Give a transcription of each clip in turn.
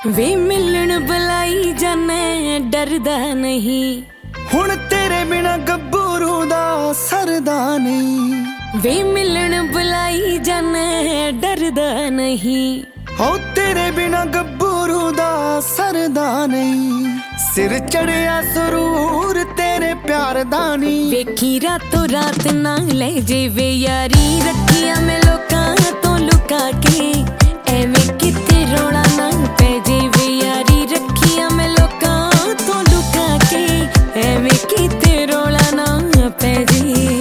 वे मिलन बुलाई जाने डरदा नहीं। हुण तेरे बिना गब्बरू दा सरदा नहीं। वे मिलन बुलाई जाने डरदा नहीं। हो तेरे बिना गब्बरू दा सरदा नहीं। सिर चढ़िया सुरूर तेरे प्यार दा नहीं। वेखी रातों रात ना ले जे वे यारी रखिया मैं लोकां तो लुका के। एवें किते रोना ना पै जे वे यारी रखिया मैं लोकां तो लुका के। एवें किते रोना ना पै जे।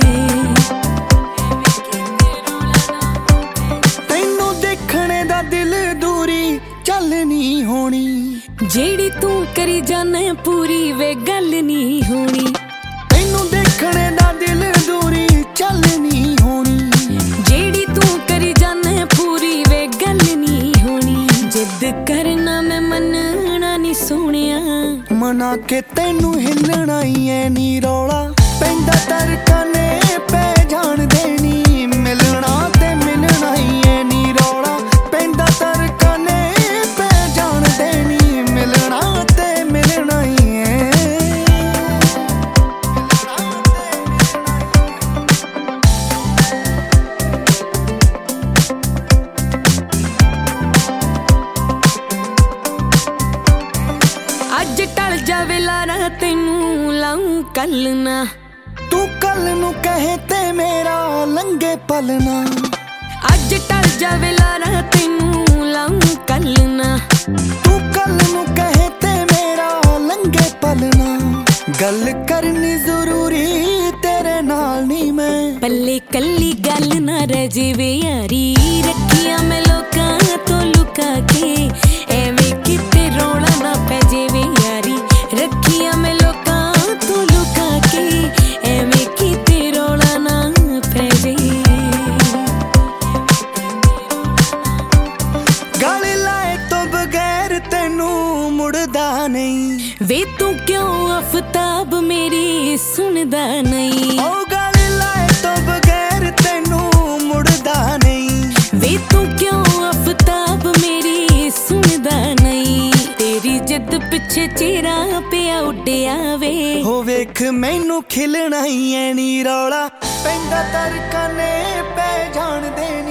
तैनू देखने दा दिल दूरी चल नहीं होनी। जेड़ी तू करी जाने पूरी वे गल नहीं होनी। तैनू देखने दा दिल दूरी चल नहीं होनी। जेड़ी तू करी जाने पूरी वे गल नहीं होनी। जिद करना मैं मनना नहीं सोनिया। मना के तैनू हिलना ही है नी रौला पैंदा तरकाने पै जान देनी। मिलना ते मिलना ही है नी रौला पैंदा तरकाने पै जान देनी। मिलना ते मिलना ही है। अज टल जावे लारा तेनू लाऊं कल ना। तू कल नू कहे ते मेरा लंघे पलना। अज टल जावे लारा तेनू लाऊं कल ना। तू कल नू कहे ते मेरा लंघे पलना। गल करनी जरूरी तेरे नाल नी मैं। पल्ले कल्ली गल ना रह जेवे यारी रखिया मैं लोकां तो लुका के। एवें किते रोना ना पै जेवे यारी रखिया मैं लोकां तो लुका के। एवें किते रोना ना पै जे। गल लाए तो बगैर तेनू मुड़दा नहीं। वे तू क्यों आफताब मेरी सुनदा नहीं। ओ गल लाए तो बगैर तेनू मुड़दा नहीं। वे तू क्यों आफताब मेरी सुनदा नहीं। तेरी जिद पिछे चेहरा पिया उड्डिया वे। हो वेख मैनू खिलना ही है नी रौला पैंदा तरकाने पै जान देनी।